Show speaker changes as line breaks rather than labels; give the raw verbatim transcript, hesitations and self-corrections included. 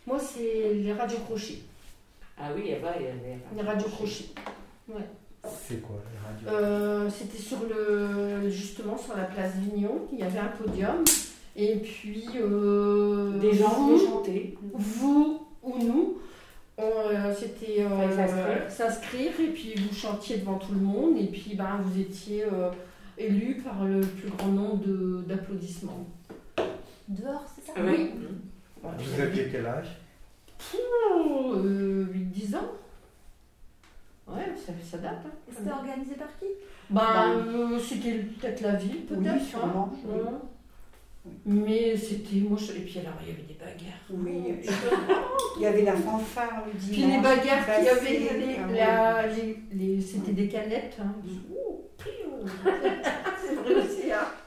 Moi, c'est les radiocrochets.
Ah oui, il y avait
les radiocrochets. Ouais.
C'est quoi les radios?
euh, C'était sur le, justement sur la place Vignon. Il y avait un podium. Et puis, euh,
des gens
vous,
qui chantaient.
Vous ou nous, on, euh, c'était euh,
s'inscrire.
s'inscrire et puis vous chantiez devant tout le monde et puis ben, vous étiez euh, élu par le plus grand nombre de, d'applaudissements.
Dehors, c'est ça?
Ah oui.
Ouais,
Vous aviez quel âge?
Oh, euh, huit dix ans. Ouais, ça, ça date. Hein,
Et c'était organisé par qui?
Ben,
Ben,
euh, c'était peut-être la ville, peut-être.
Oui, sûrement.
hein.
Oui.
Ouais. Mais c'était moi je... et puis alors il y avait des bagarres.
Oui, il y avait la fanfare le dimanche.
Puis les bagarres qu'il y avait,
passait.
les,
Ah oui.
la- les, les- c'était des canettes. Hein. Oh, piou. C'est vrai aussi. Hein.